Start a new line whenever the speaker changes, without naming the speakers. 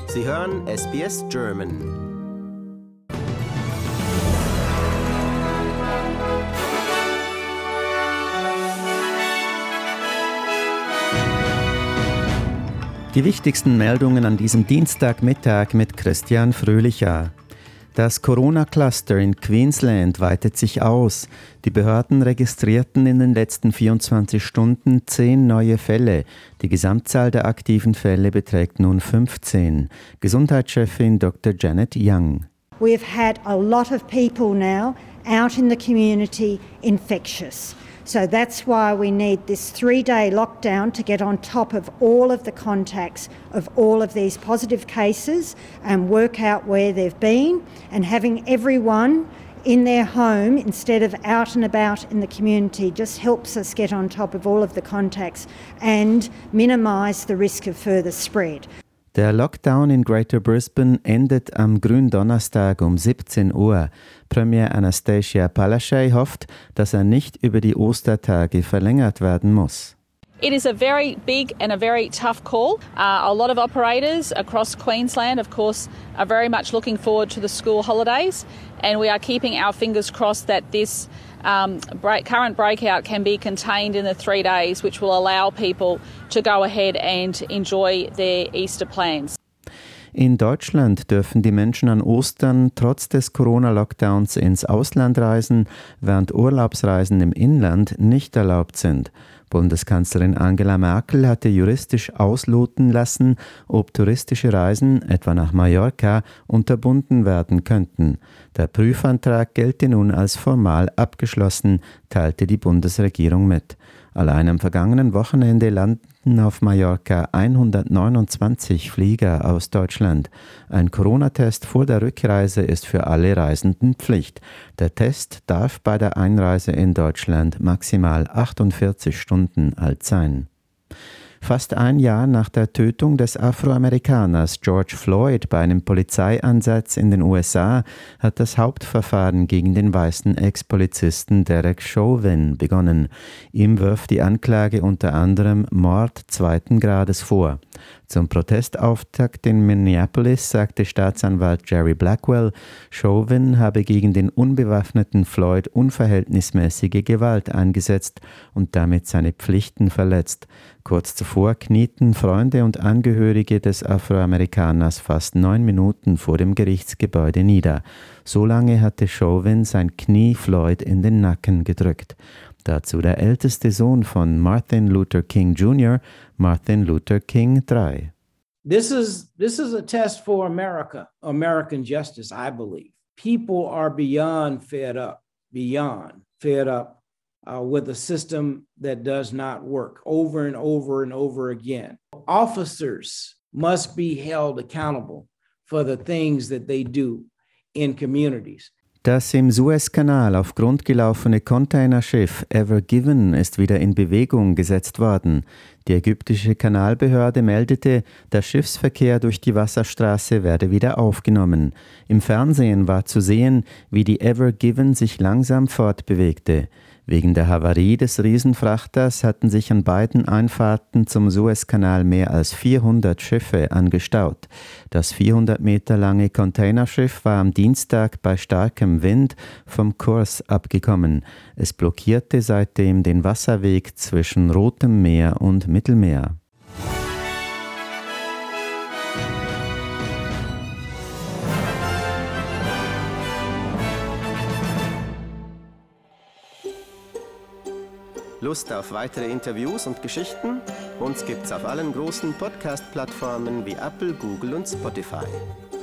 Sie hören SBS German. Die wichtigsten Meldungen an diesem Dienstagmittag mit Christian Fröhlicher. Das Corona-Cluster in Queensland weitet sich aus. Die Behörden registrierten in den letzten 24 Stunden 10 neue Fälle. Die Gesamtzahl der aktiven Fälle beträgt nun 15. Gesundheitschefin Dr. Janet Young.
We've had a lot of people now out in the community infectious. So that's why we need this 3-day lockdown to get on top of all of the contacts of all of these positive cases and work out where they've been, and having everyone in their home instead of out and about in the community just helps us get on top of all of the contacts and minimise the risk of further spread.
Der Lockdown in Greater Brisbane endet am Gründonnerstag um 17 Uhr. Premier Anastasia Palaszczuk hofft, dass er nicht über die Ostertage verlängert werden muss.
It is a very big and a very tough call. A lot of operators across Queensland, of course, are very much looking forward to the school holidays, and we are keeping our fingers crossed that this current breakout can be contained in the 3 days, which will allow people to go ahead and enjoy their Easter plans.
In Deutschland dürfen die Menschen an Ostern trotz des Corona-Lockdowns ins Ausland reisen, während Urlaubsreisen im Inland nicht erlaubt sind. Bundeskanzlerin Angela Merkel hatte juristisch ausloten lassen, ob touristische Reisen, etwa nach Mallorca, unterbunden werden könnten. Der Prüfantrag gelte nun als formal abgeschlossen, teilte die Bundesregierung mit. Allein am vergangenen Wochenende landen auf Mallorca 129 Flieger aus Deutschland. Ein Corona-Test vor der Rückreise ist für alle Reisenden Pflicht. Der Test darf bei der Einreise in Deutschland maximal 48 Stunden alt sein. Fast ein Jahr nach der Tötung des Afroamerikaners George Floyd bei einem Polizeieinsatz in den USA hat das Hauptverfahren gegen den weißen Ex-Polizisten Derek Chauvin begonnen. Ihm wirft die Anklage unter anderem Mord 2. Grades vor. Zum Protestauftakt in Minneapolis sagte Staatsanwalt Jerry Blackwell, Chauvin habe gegen den unbewaffneten Floyd unverhältnismäßige Gewalt eingesetzt und damit seine Pflichten verletzt. Kurz zuvor knieten Freunde und Angehörige des Afroamerikaners fast 9 Minuten vor dem Gerichtsgebäude nieder. So lange hatte Chauvin sein Knie Floyd in den Nacken gedrückt. Dazu der älteste Sohn von Martin Luther King Jr., Martin Luther King III.
This is a test for America, American justice, I believe. People are beyond fed up with a system that does not work over and over and over again. Officers must be held accountable for the things that they do in communities.
Das im Suezkanal auf Grund gelaufene Containerschiff Ever Given ist wieder in Bewegung gesetzt worden. Die ägyptische Kanalbehörde meldete, der Schiffsverkehr durch die Wasserstraße werde wieder aufgenommen. Im Fernsehen war zu sehen, wie die Ever Given sich langsam fortbewegte. Wegen der Havarie des Riesenfrachters hatten sich an beiden Einfahrten zum Suezkanal mehr als 400 Schiffe angestaut. Das 400 Meter lange Containerschiff war am Dienstag bei starkem Wind vom Kurs abgekommen. Es blockierte seitdem den Wasserweg zwischen Rotem Meer und Mittelmeer. Lust auf weitere Interviews und Geschichten? Uns gibt's auf allen großen Podcast-Plattformen wie Apple, Google und Spotify.